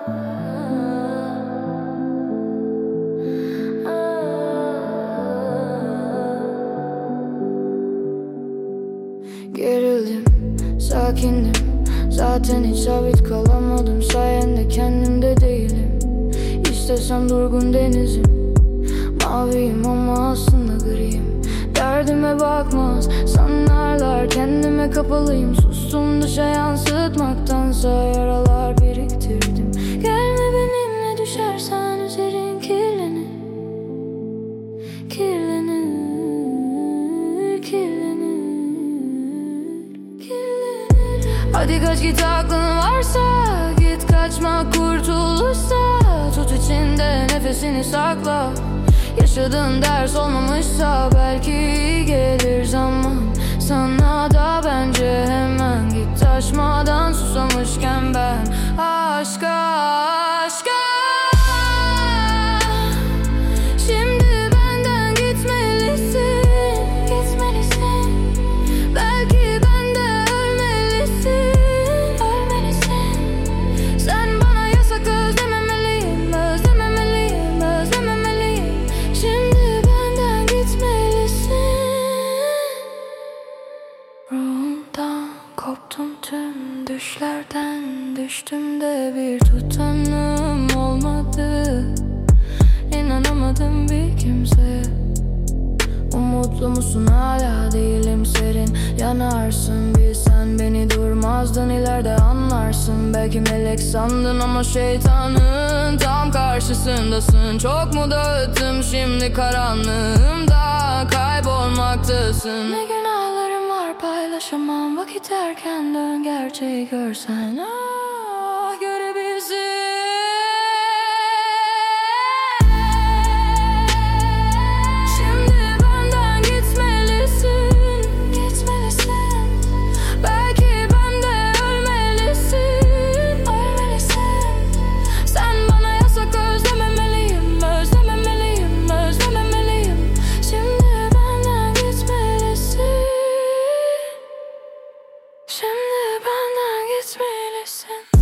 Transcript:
Gerildim, sakindim. Zaten hiç sabit kalamadım. Sayende kendimde değilim. İstesem durgun denizim. Maviyim ama aslında griyim. Derdime bakmaz sanarlar, kendime kapalıyım. Sustum dışa yansıtmaktansa yaralar biriktirdim. Gelme benimle, düşersen üzerin kirlenir. Kirlenir, kirlenir, kirlenir. Hadi kaç git, aklın varsa git, kaçma kurtulursa. Tut içinde nefesini sakla. Yaşadığın ders olmamışsa belki gelir zaman. Sana da bence hemen git, taşmadan susamışken ben. Aşka, aşka. Şimdi benden gitmelisin, gitmelisin. Belki bende ölmelisin, ölmelisin. Sen bana yasak, özlememeliyim, özlememeliyim, özlememeliyim. Şimdi benden gitmelisin. Ruhumdan koptum, tüm düşlerden düştüm de bir tutanım olmadı. İnanamadım bir kimseye. Umutlu musun hala, değilim serin. Yanarsın bilsen, beni durmazdın, ileride anlarsın. Belki melek sandın ama şeytanın tam karşısındasın. Çok mu dağıttım şimdi karanlığımda, kaybolmaktasın. Ne günahlarım var paylaşamam, vakit erken, dön gerçeği görsen. Ah, görebilsin. Şimdi benden gitmelisin.